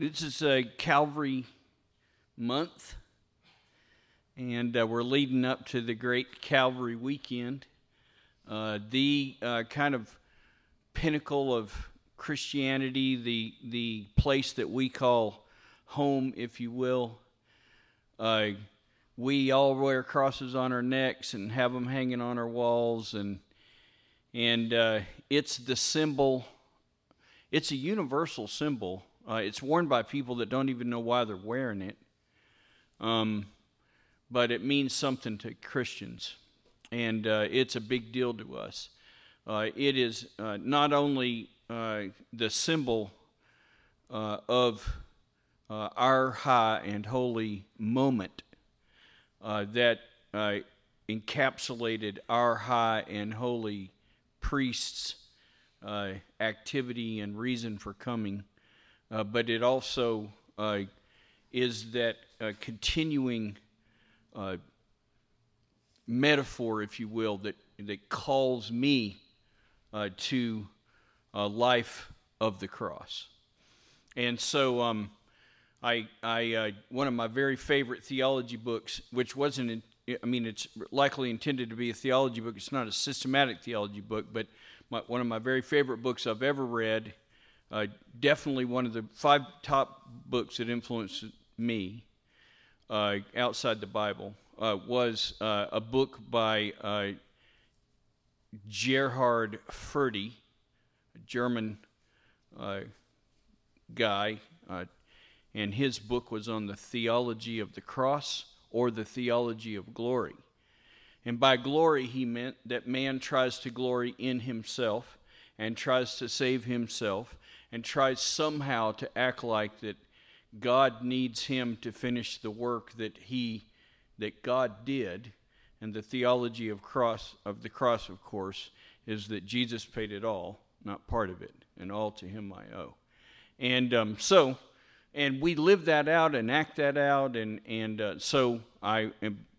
This is a Calvary month, and we're leading up to the great Calvary weekend, the kind of pinnacle of Christianity, the place that we call home, if you will. We all wear crosses on our necks and have them hanging on our walls, and it's the symbol. It's a universal symbol. It's worn by people that don't even know why they're wearing it. But it means something to Christians, and it's a big deal to us. It is not only the symbol of our high and holy moment that encapsulated our high and holy priest's activity and reason for coming, but it also is that continuing metaphor, if you will, that calls me to a life of the cross. And so I one of my very favorite theology books, which wasn't, it's likely intended to be a theology book. It's not a systematic theology book, but one of my very favorite books I've ever read, definitely one of the 5 top books that influenced me outside the Bible, was a book by Gerhard Forde, a German guy, and his book was on the theology of the cross, or the theology of glory. And by glory, he meant that man tries to glory in himself and tries to save himself and tries somehow to act like that God needs him to finish the work that God did. And the theology of the cross, of course, is that Jesus paid it all, not part of it, and all to him I owe. And and we live that out and act that out, and so I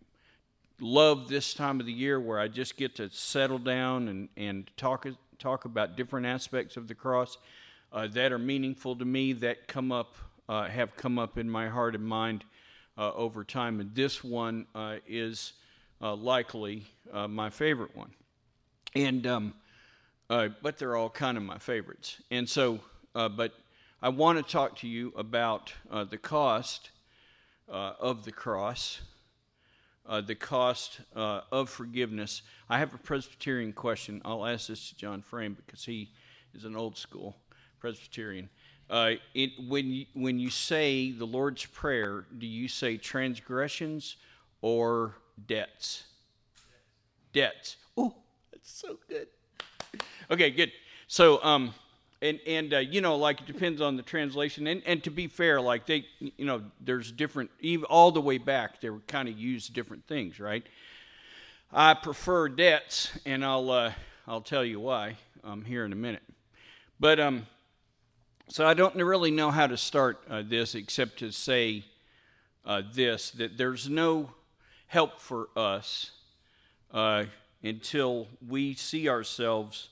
love this time of the year where I just get to settle down and talk about different aspects of the cross that are meaningful to me, that have come up in my heart and mind over time. And this one is likely my favorite one. And but they're all kind of my favorites. And so, but I want to talk to you about the cost of the cross. The cost of forgiveness. I have a Presbyterian question. I'll ask this to John Frame because he is an old school Presbyterian. When you say the Lord's Prayer, do you say transgressions or debts? Debts. Oh, that's so good. Okay, good. So, like it depends on the translation, and to be fair, like there's different, even all the way back, they were kind of used different things, right? I prefer debts, and I'll tell you why here in a minute. But so I don't really know how to start this except to say that there's no help for us until we see ourselves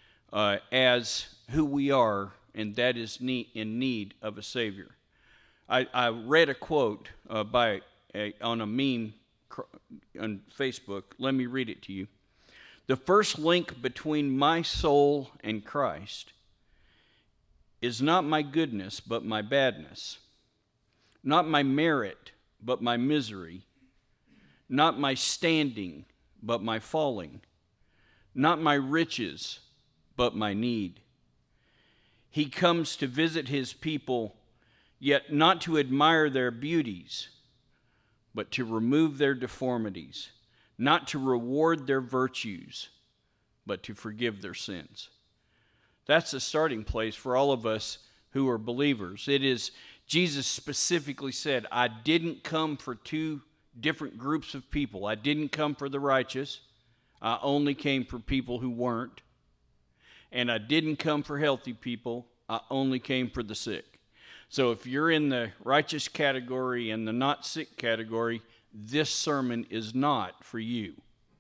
as who we are, and that is in need of a Savior. I read a quote on a meme on Facebook. Let me read it to you. The first link between my soul and Christ is not my goodness, but my badness. Not my merit, but my misery. Not my standing, but my falling. Not my riches, but my need. He comes to visit his people, yet not to admire their beauties, but to remove their deformities, not to reward their virtues, but to forgive their sins. That's the starting place for all of us who are believers. It is, Jesus specifically said, I didn't come for 2 different groups of people. I didn't come for the righteous. I only came for people who weren't. And I didn't come for healthy people. I only came for the sick. So if you're in the righteous category and the not sick category, this sermon is not for you.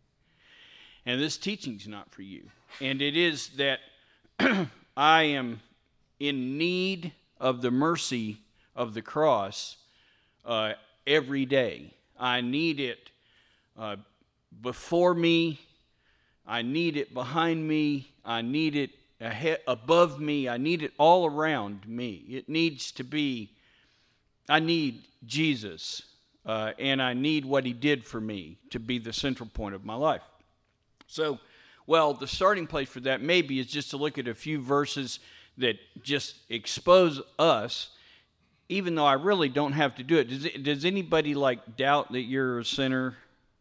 And this teaching's not for you. And it is that I am in need of the mercy of the cross every day. I need it before me. I need it behind me. I need it above me. I need it all around me. It needs to be, I need Jesus, and I need what he did for me to be the central point of my life. So, well, the starting place for that maybe is just to look at a few verses that just expose us, even though I really don't have to do it. Does anybody doubt that you're a sinner?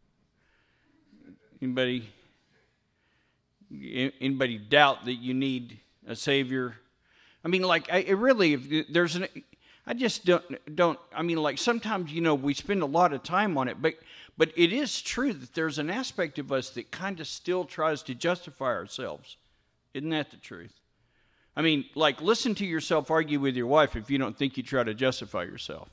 Anybody doubt that you need a Savior? I mean, I just don't, I mean, sometimes, we spend a lot of time on it, but it is true that there's an aspect of us that kind of still tries to justify ourselves. Isn't that the truth? I mean, listen to yourself argue with your wife if you don't think you try to justify yourself.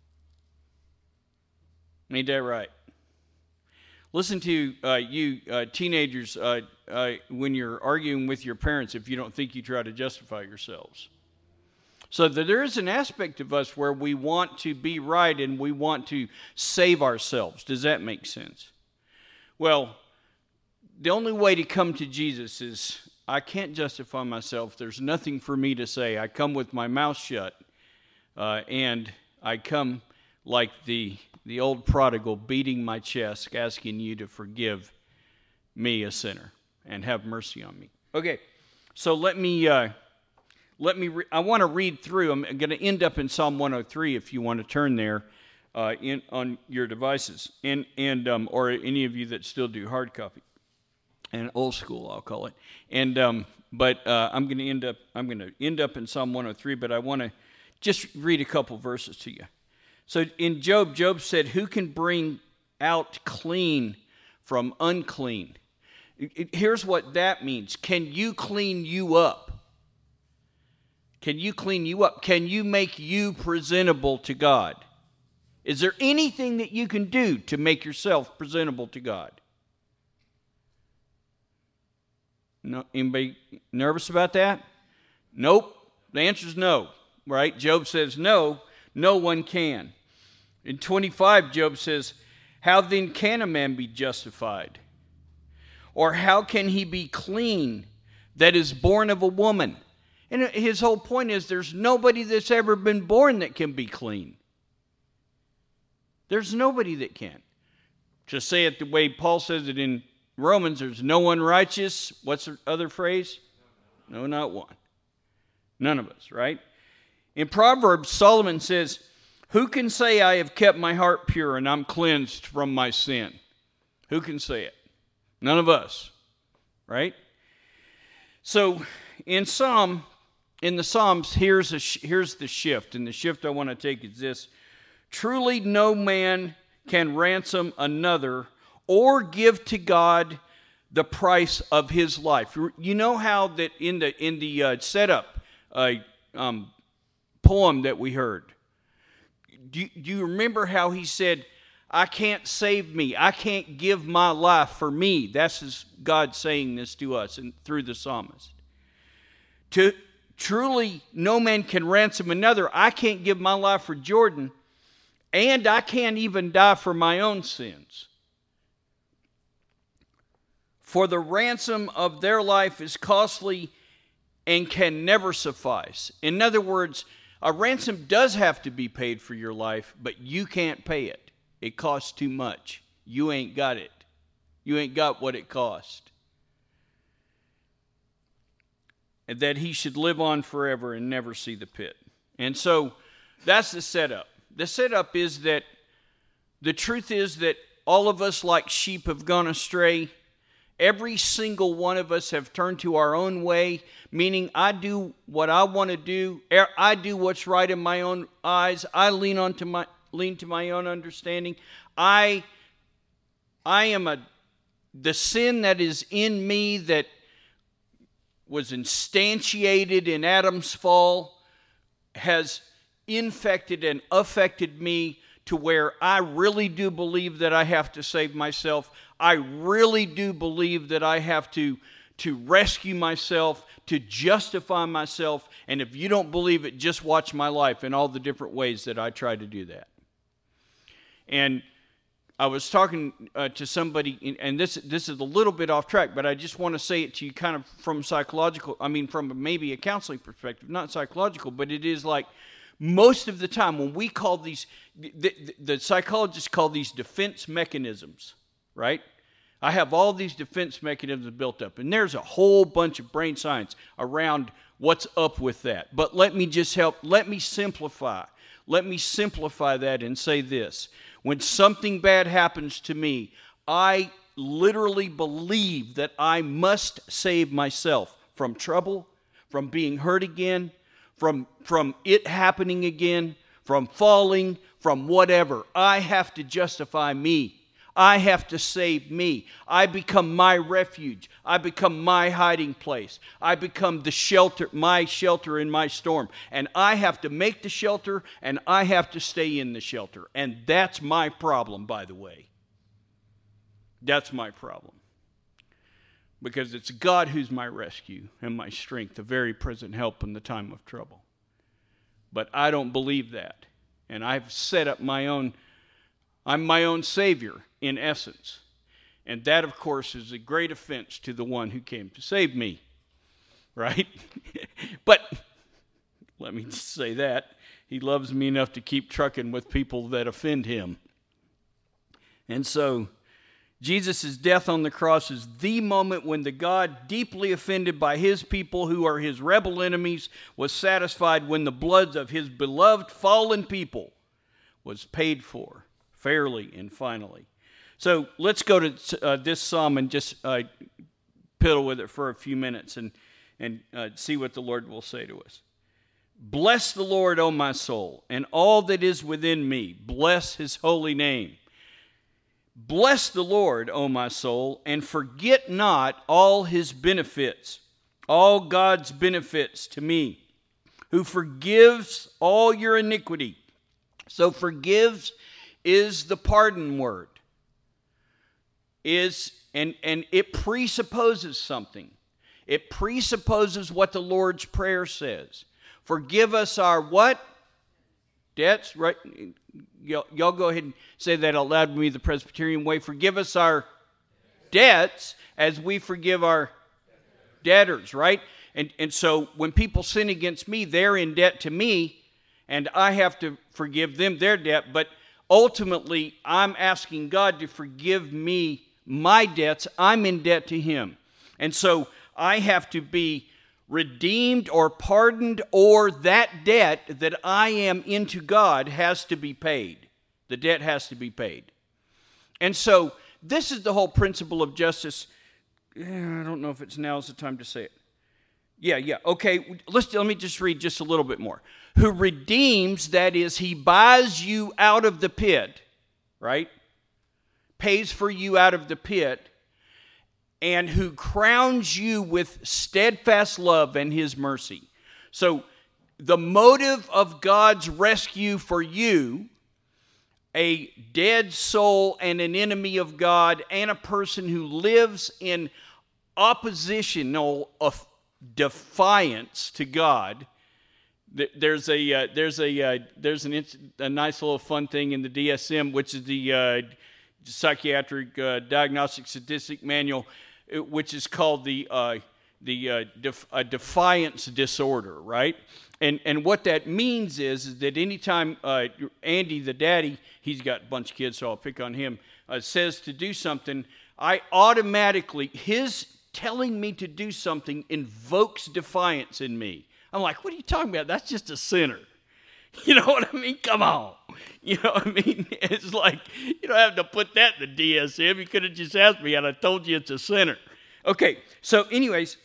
Ain't that right? Listen to you teenagers when you're arguing with your parents if you don't think you try to justify yourselves. So that there is an aspect of us where we want to be right and we want to save ourselves. Does that make sense? Well, the only way to come to Jesus is I can't justify myself. There's nothing for me to say. I come with my mouth shut, and I come like the old prodigal, beating my chest, asking you to forgive me, a sinner, and have mercy on me. Okay, so let me. I want to read through. I'm going to end up in Psalm 103 if you want to turn there on your devices, and or any of you that still do hard copy and old school, I'll call it. And I'm going to end up in Psalm 103, but I want to just read a couple verses to you. So in Job said, "Who can bring out clean from unclean?" Here's what that means. Can you clean you up? Can you clean you up? Can you make you presentable to God? Is there anything that you can do to make yourself presentable to God? No, anybody nervous about that? Nope. The answer is no, right? Job says no one can. In 25, Job says, "How then can a man be justified? Or how can he be clean that is born of a woman?" And his whole point is there's nobody that's ever been born that can be clean. There's nobody that can. To say it the way Paul says it in Romans, there's no one righteous. What's the other phrase? No, not one. None of us, right? In Proverbs, Solomon says, "Who can say I have kept my heart pure and I'm cleansed from my sin?" Who can say it? None of us, right? So in the Psalms, here's the shift, and the shift I want to take is this: truly no man can ransom another or give to God the price of his life. You know how that in the setup poem that we heard, do you remember how he said, "I can't save me. I can't give my life for me"? That's God saying this to us and through the psalmist. Truly, no man can ransom another. I can't give my life for Jordan, and I can't even die for my own sins. For the ransom of their life is costly and can never suffice. In other words, a ransom does have to be paid for your life, but you can't pay it. It costs too much. You ain't got it. You ain't got what it cost. And that he should live on forever and never see the pit. And so that's the setup. The setup is that the truth is that all of us like sheep have gone astray. Every single one of us have turned to our own way, meaning I do what I want to do. I do what's right in my own eyes. I lean to my own understanding. I am the sin that is in me that was instantiated in Adam's fall has infected and affected me to where I really do believe that I have to save myself. I really do believe that I have to to rescue myself, to justify myself. And if you don't believe it, just watch my life and all the different ways that I try to do that. And I was talking to somebody, and this is a little bit off track, but I just want to say it to you kind of from from maybe a counseling perspective, not psychological, but it is like most of the time when we call these, the psychologists call these defense mechanisms, right? I have all these defense mechanisms built up, and there's a whole bunch of brain science around what's up with that. But let me simplify that and say this. When something bad happens to me, I literally believe that I must save myself from trouble, from being hurt again, from it happening again, from falling, from whatever. I have to justify me. I have to save me. I become my refuge. I become my hiding place. I become the shelter, my shelter in my storm. And I have to make the shelter, and I have to stay in the shelter. And that's my problem, by the way. That's my problem. Because it's God who's my rescue and my strength, a very present help in the time of trouble. But I don't believe that. And I've set up I'm my own Savior, in essence. And that, of course, is a great offense to the one who came to save me. Right? But, let me just say that. He loves me enough to keep trucking with people that offend him. And so, Jesus' death on the cross is the moment when the God deeply offended by his people who are his rebel enemies was satisfied when the blood of his beloved fallen people was paid for fairly and finally. So let's go to this psalm and just piddle with it for a few minutes and see what the Lord will say to us. Bless the Lord, O my soul, and all that is within me. Bless his holy name. Bless the Lord, O my soul, and forget not all his benefits, all God's benefits to me, who forgives all your iniquity. So forgives is the pardon word. And it presupposes something. It presupposes what the Lord's Prayer says. Forgive us our what? Debts, right? Y'all go ahead and say that out loud with me the Presbyterian way. Forgive us our debts as we forgive our debtors, right? And so when people sin against me, they're in debt to me, and I have to forgive them their debt. But ultimately, I'm asking God to forgive me my debts. I'm in debt to him. And so I have to be redeemed or pardoned, or that debt that I am into God has to be paid. The debt has to be paid. And so this is the whole principle of justice. I don't know if now's the time to say it. Yeah. Okay, let me just read just a little bit more. Who redeems, that is, he buys you out of the pit, right? Pays for you out of the pit, and who crowns you with steadfast love and his mercy. So the motive of God's rescue for you, a dead soul and an enemy of God, and a person who lives in oppositional defiance to God. There's a nice little fun thing in the DSM, which is the Psychiatric Diagnostic Statistic Manual, which is called the defiance disorder, right? And what that means is that anytime Andy, the daddy, he's got a bunch of kids, so I'll pick on him, says to do something, I automatically, his telling me to do something invokes defiance in me. I'm like, what are you talking about? That's just a sinner. You know what I mean? Come on. You know what I mean? It's like, you don't have to put that in the DSM. You could have just asked me, and I told you it's a sinner. Okay, so anyways,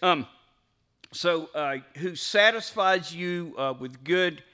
who satisfies you with good,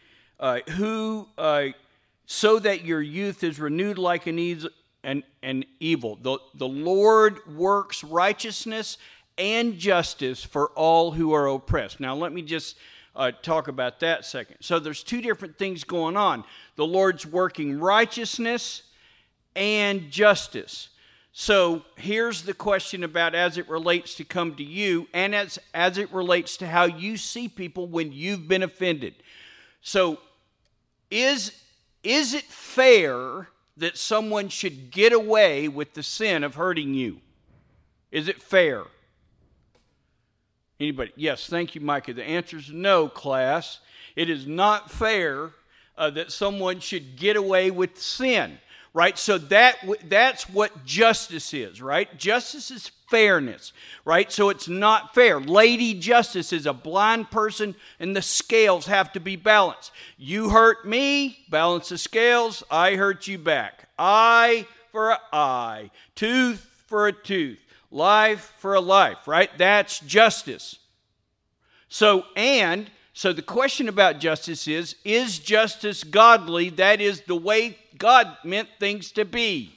so that your youth is renewed like an evil. The Lord works righteousness and justice for all who are oppressed. Now, let me just talk about that a second. So there's two different things going on. The Lord's working righteousness and justice. So here's the question about as it relates to come to you and as it relates to how you see people when you've been offended. So is it fair that someone should get away with the sin of hurting you? Is it fair? Anybody? Yes, thank you, Micah. The answer is no, class. It is not fair that someone should get away with sin, right? So that's what justice is, right? Justice is fairness, right? So it's not fair. Lady Justice is a blind person, and the scales have to be balanced. You hurt me, balance the scales. I hurt you back. Eye for an eye, tooth for a tooth, life for a life, right? That's justice. So the question about justice is justice godly? That is the way God meant things to be.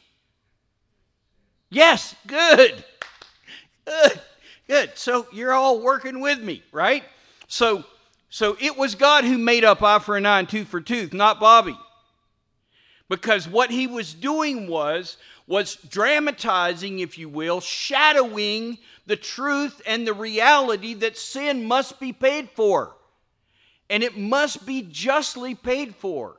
Yes, good. So you're all working with me, right? So it was God who made up eye for an eye and tooth for tooth, not Bobby. Because what he was doing was dramatizing, if you will, shadowing the truth and the reality that sin must be paid for. And it must be justly paid for.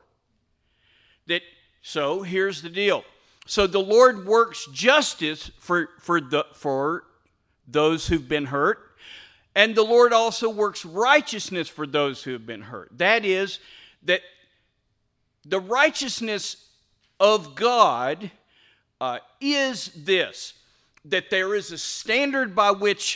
So here's the deal. So the Lord works justice for those who've been hurt. And the Lord also works righteousness for those who have been hurt. That is, that the righteousness of God is this, that there is a standard by which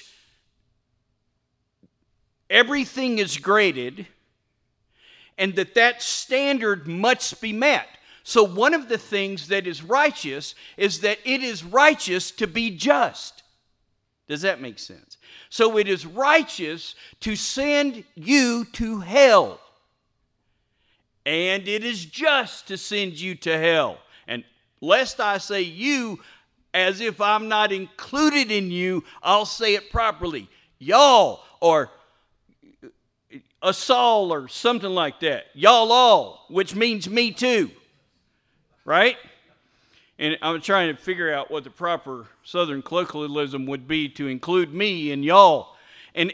everything is graded, and that standard must be met. So one of the things that is righteous is that it is righteous to be just. Does that make sense? So it is righteous to send you to hell. And it is just to send you to hell. And lest I say you as if I'm not included in you, I'll say it properly. Y'all, or a Saul or something like that. Y'all all, which means me too. Right? And I'm trying to figure out what the proper Southern colloquialism would be to include me and y'all. And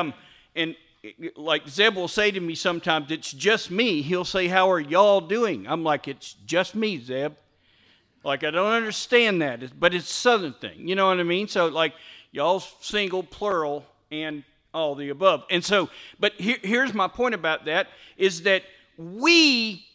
like Zeb will say to me sometimes, it's just me. He'll say, how are y'all doing? I'm like, it's just me, Zeb. Like, I don't understand that, but it's a Southern thing. You know what I mean? So, like, y'all's single, plural, and all the above. And so, but here's my point about that, is that we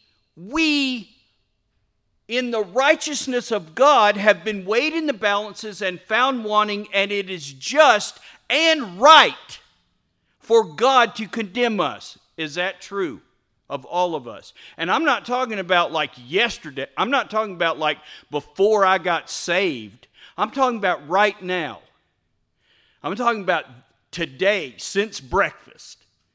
in the righteousness of God have been weighed in the balances and found wanting, and it is just and right for God to condemn us. Is that true of all of us? And I'm not talking about like yesterday. I'm not talking about like before I got saved. I'm talking about right now. I'm talking about today, since breakfast.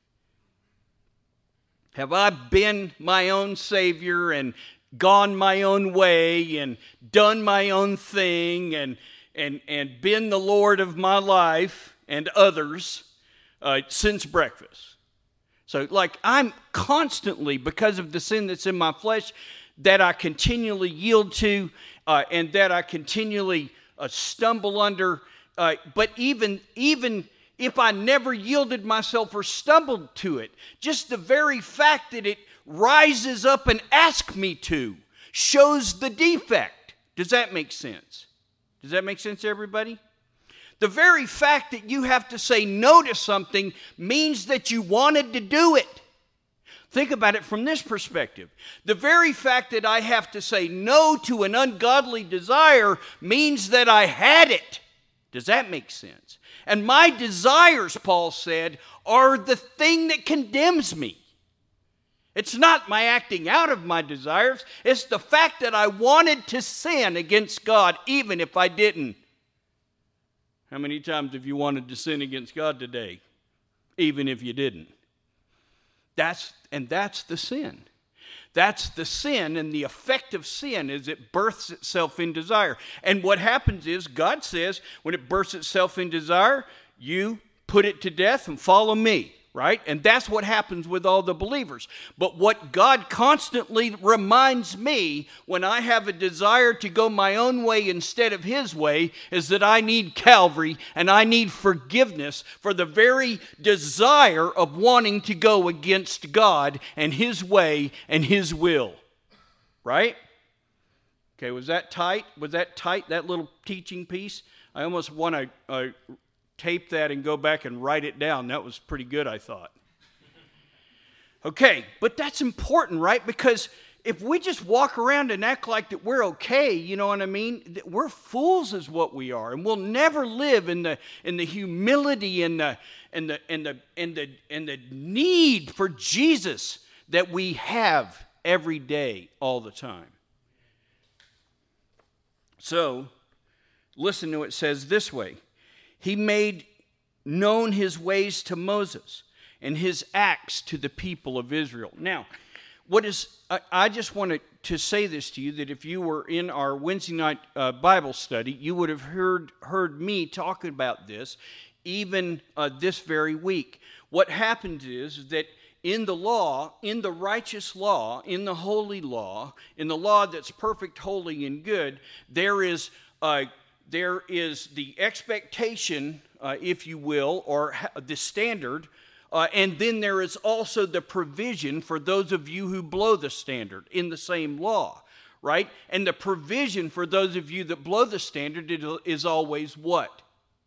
Have I been my own Savior and gone my own way and done my own thing and been the Lord of my life and others since breakfast? So, like, I'm constantly, because of the sin that's in my flesh, that I continually yield to and that I continually stumble under. But even if I never yielded myself or stumbled to it, just the very fact that it rises up and asks me to shows the defect. Does that make sense? Does that make sense, everybody? The very fact that you have to say no to something means that you wanted to do it. Think about it from this perspective. The very fact that I have to say no to an ungodly desire means that I had it. Does that make sense? And my desires, Paul said, are the thing that condemns me. It's not my acting out of my desires. It's the fact that I wanted to sin against God even if I didn't. How many times have you wanted to sin against God today, even if you didn't? That's the sin. That's the sin, and the effect of sin is it births itself in desire. And what happens is, God says, when it births itself in desire, you put it to death and follow me. right? And that's what happens with all the believers. But what God constantly reminds me when I have a desire to go my own way instead of his way is that I need Calvary and I need forgiveness for the very desire of wanting to go against God and his way and his will, right? Okay, was that tight? Was that tight, that little teaching piece? I almost want to tape that and go back and write it down. That was pretty good, I thought. Okay, but that's important, right? Because if we just walk around and act like that we're okay, you know what I mean? We're fools is what we are, and we'll never live in the humility and the need for Jesus that we have every day, all the time. So, listen to it says this way. He made known his ways to Moses and his acts to the people of Israel. Now, I just wanted to say this to you, that if you were in our Wednesday night Bible study, you would have heard me talking about this even this very week. What happens is that in the law, in the righteous law, in the holy law, in the law that's perfect, holy, and good, there is the expectation, if you will, or the standard, and then there is also the provision for those of you who blow the standard in the same law, right? And the provision for those of you that blow the standard is always what?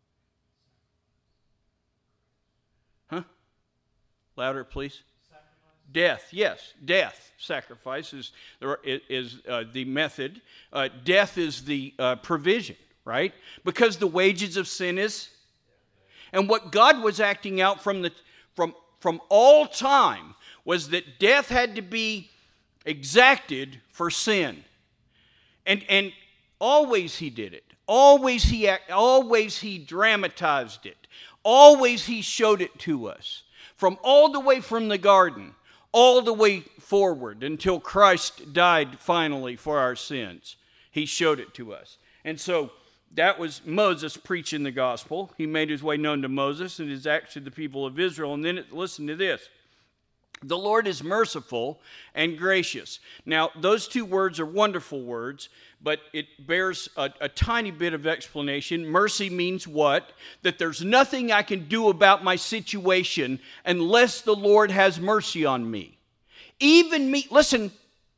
Huh? Louder, please. Sacrifice. Death, yes. Death. Sacrifice is the method. Death is the provision. Right? Because the wages of sin is, and what God was acting out from all time was that death had to be exacted for sin, and always he did it. Always he dramatized it. Always he showed it to us, from all the way from the garden, all the way forward until Christ died finally for our sins. He showed it to us, and so. That was Moses preaching the gospel. He made his way known to Moses and his acts to the people of Israel. And then listen to this. The Lord is merciful and gracious. Now, those two words are wonderful words, but it bears a tiny bit of explanation. Mercy means what? That there's nothing I can do about my situation unless the Lord has mercy on me. Even me, listen,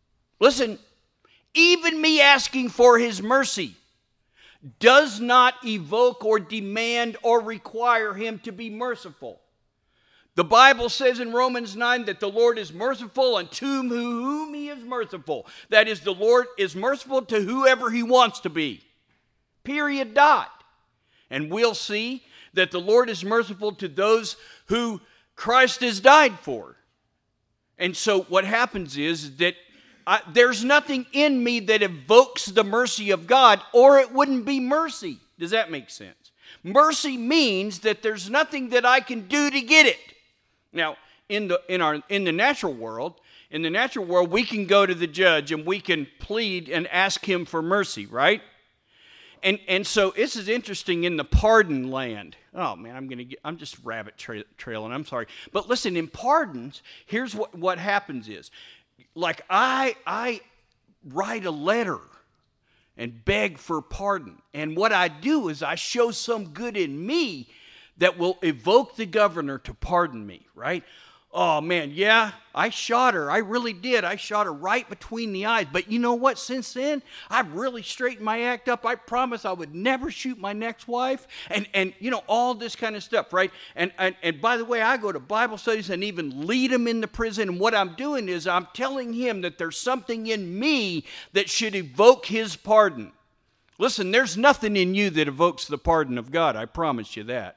even me asking for his mercy does not evoke or demand or require him to be merciful. The Bible says in Romans 9 that the Lord is merciful unto whom he is merciful. That is, the Lord is merciful to whoever he wants to be. Period. Dot. And we'll see that the Lord is merciful to those who Christ has died for. And so what happens is that there's nothing in me that evokes the mercy of God, or it wouldn't be mercy. Does that make sense? Mercy means that there's nothing that I can do to get it. Now, in the natural world, we can go to the judge and we can plead and ask him for mercy, right? And so this is interesting in the pardon land. Oh man, I'm just rabbit trailing. I'm sorry, but listen, in pardons, here's what happens is. Like I write a letter and beg for pardon. And what I do is I show some good in me that will evoke the governor to pardon me, right? Oh man, yeah, I shot her. I really did. I shot her right between the eyes. But you know what? Since then, I've really straightened my act up. I promised I would never shoot my next wife. And you know, all this kind of stuff, right? And by the way, I go to Bible studies and even lead them in the prison. And what I'm doing is I'm telling him that there's something in me that should evoke his pardon. Listen, there's nothing in you that evokes the pardon of God. I promise you that.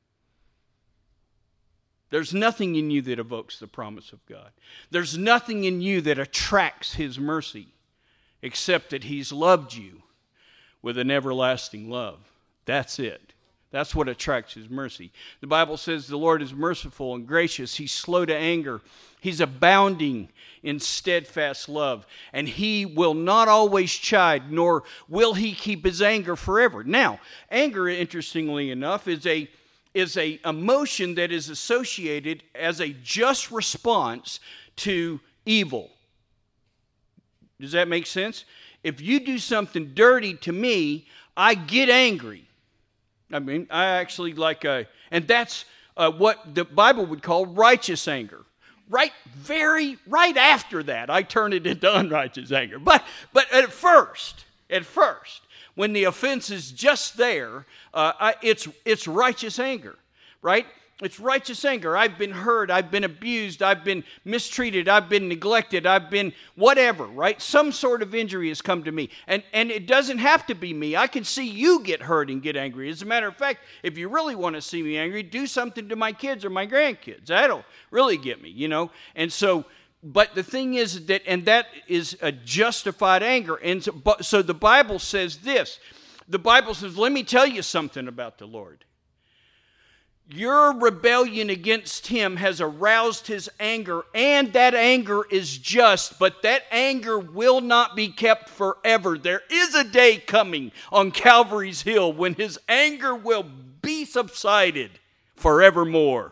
There's nothing in you that evokes the promise of God. There's nothing in you that attracts his mercy except that he's loved you with an everlasting love. That's it. That's what attracts his mercy. The Bible says the Lord is merciful and gracious. He's slow to anger. He's abounding in steadfast love. And he will not always chide, nor will he keep his anger forever. Now, anger, interestingly enough, is is a emotion that is associated as a just response to evil. Does that make sense? If you do something dirty to me, I get angry. I mean, I actually and that's what the Bible would call righteous anger. Right after that, I turn it into unrighteous anger. But at first, when the offense is just there, it's righteous anger, right? It's righteous anger. I've been hurt. I've been abused. I've been mistreated. I've been neglected. I've been whatever, right? Some sort of injury has come to me. And it doesn't have to be me. I can see you get hurt and get angry. As a matter of fact, if you really want to see me angry, do something to my kids or my grandkids. That'll really get me, And so, but the thing is that is a justified anger. And so the Bible says this. The Bible says, let me tell you something about the Lord. Your rebellion against him has aroused his anger, and that anger is just, but that anger will not be kept forever. There is a day coming on Calvary's Hill when his anger will be subsided forevermore.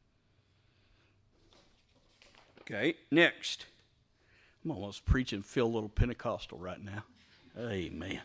Okay, next. I'm almost preaching feel a little Pentecostal right now. Amen.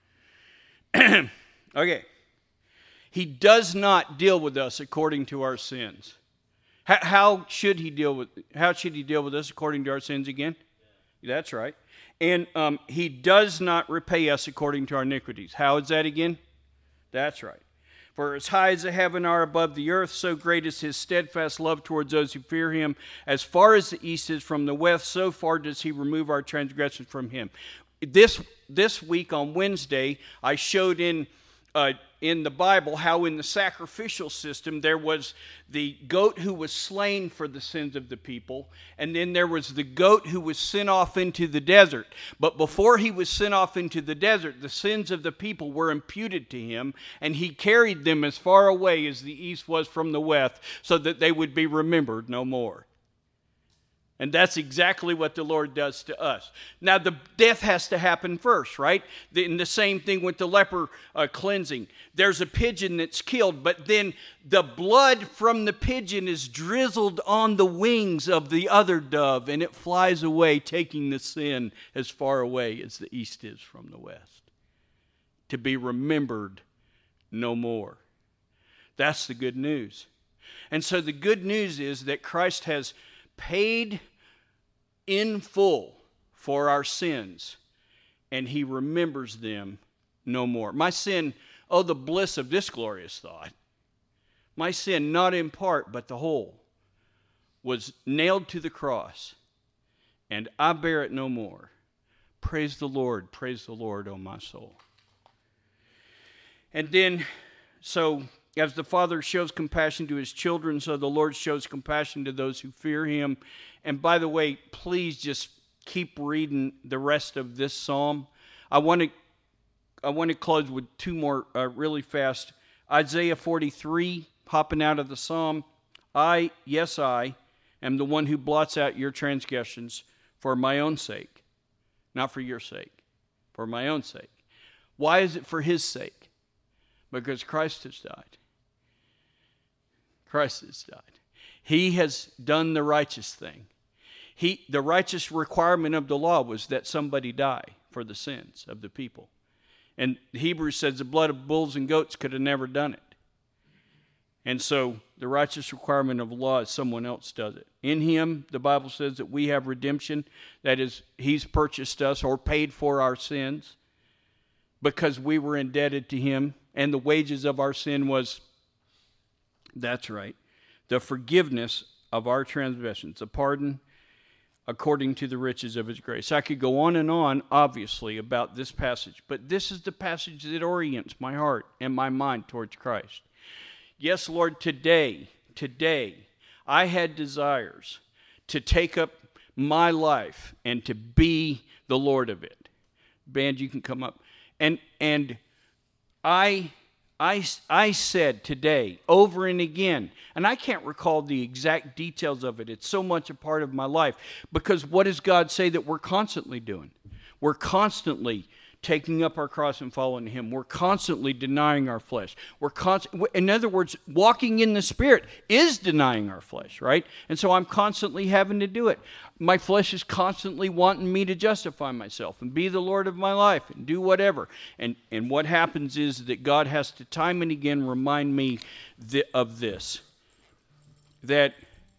Okay. He does not deal with us according to our sins. How should he deal with us according to our sins again? Yeah. That's right. And he does not repay us according to our iniquities. How is that again? That's right. For as high as the heaven are above the earth, so great is his steadfast love towards those who fear him. As far as the east is from the west, so far does he remove our transgressions from him. This week on Wednesday, I showed in the Bible how in the sacrificial system there was the goat who was slain for the sins of the people, and then there was the goat who was sent off into the desert. But before he was sent off into the desert, the sins of the people were imputed to him, and he carried them as far away as the east was from the west, so that they would be remembered no more. And that's exactly what the Lord does to us. Now, the death has to happen first, right? And the same thing with the leper cleansing. There's a pigeon that's killed, but then the blood from the pigeon is drizzled on the wings of the other dove, and it flies away, taking the sin as far away as the east is from the west, to be remembered no more. That's the good news. And so the good news is that Christ has paid in full for our sins, and he remembers them no more. My sin, oh, the bliss of this glorious thought. My sin, not in part, but the whole, was nailed to the cross, and I bear it no more. Praise the Lord, O my soul. And then, so as the Father shows compassion to his children, so the Lord shows compassion to those who fear him. And by the way, please just keep reading the rest of this psalm. I want to close with two more really fast. Isaiah 43, hopping out of the psalm. I am the one who blots out your transgressions for my own sake. Not for your sake, for my own sake. Why is it for his sake? Because Christ has died. Christ has died. He has done the righteous thing. The righteous requirement of the law was that somebody die for the sins of the people. And Hebrews says the blood of bulls and goats could have never done it. And so the righteous requirement of the law is someone else does it. In him, the Bible says that we have redemption. That is, he's purchased us or paid for our sins because we were indebted to him. And the wages of our sin was, that's right, the forgiveness of our transgressions, a pardon according to the riches of his grace. I could go on, obviously, about this passage, but this is the passage that orients my heart and my mind towards Christ. Yes, Lord, today, I had desires to take up my life and to be the Lord of it. Band, you can come up. And I said today, over and again, and I can't recall the exact details of it. It's so much a part of my life. Because what does God say that we're constantly doing? We're constantly taking up our cross and following him. We're constantly denying our flesh. In other words, walking in the Spirit is denying our flesh, right? And so I'm constantly having to do it. My flesh is constantly wanting me to justify myself and be the Lord of my life and do whatever. And what happens is that God has to time and again remind me of this, that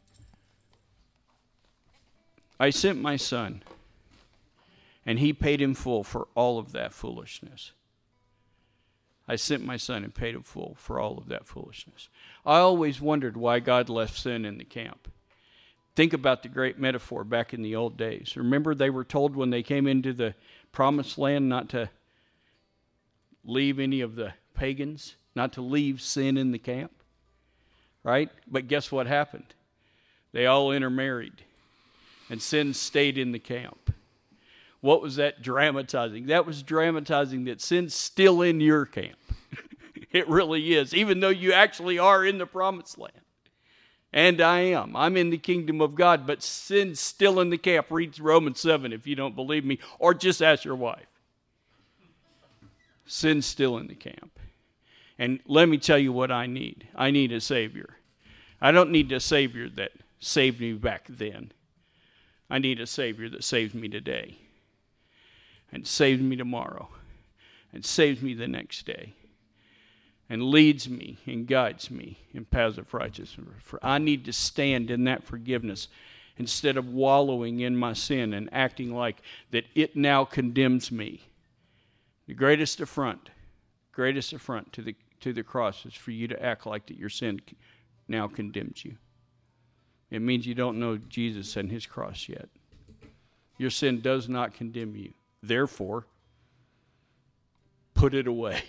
I sent my Son, and he paid in full for all of that foolishness. I sent my Son and paid in full for all of that foolishness. I always wondered why God left sin in the camp. Think about the great metaphor back in the old days. Remember, they were told when they came into the promised land not to leave any of the pagans, not to leave sin in the camp, right? But guess what happened? They all intermarried, and sin stayed in the camp. What was that dramatizing? That was dramatizing that sin's still in your camp. It really is, even though you actually are in the promised land. And I am. I'm in the kingdom of God, but sin's still in the camp. Read Romans 7 if you don't believe me, or just ask your wife. Sin's still in the camp. And let me tell you what I need. I need a Savior. I don't need a Savior that saved me back then. I need a Savior that saves me today, and saves me tomorrow, and saves me the next day, and leads me and guides me in paths of righteousness. For I need to stand in that forgiveness instead of wallowing in my sin and acting like that it now condemns me. The greatest affront to the cross is for you to act like that your sin now condemns you. It means you don't know Jesus and his cross yet. Your sin does not condemn you. Therefore, put it away.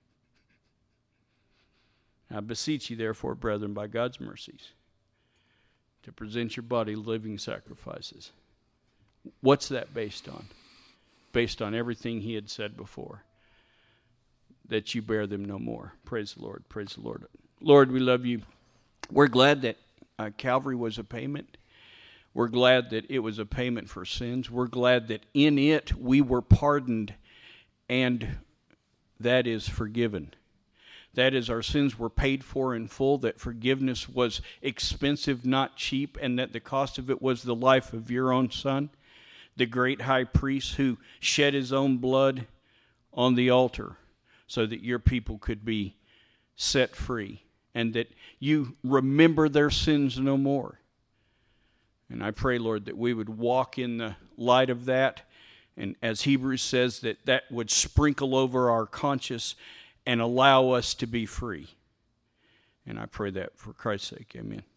I beseech you, therefore, brethren, by God's mercies, to present your body living sacrifices. What's that based on? Based on everything he had said before, that you bear them no more. Praise the Lord. Praise the Lord. Lord, we love you. We're glad that Calvary was a payment. We're glad that it was a payment for sins. We're glad that in it we were pardoned, and that is forgiven. That is, our sins were paid for in full, that forgiveness was expensive, not cheap, and that the cost of it was the life of your own Son, the great high priest who shed his own blood on the altar so that your people could be set free, and that you remember their sins no more. And I pray, Lord, that we would walk in the light of that, and as Hebrews says, that would sprinkle over our conscience and allow us to be free. And I pray that for Christ's sake. Amen.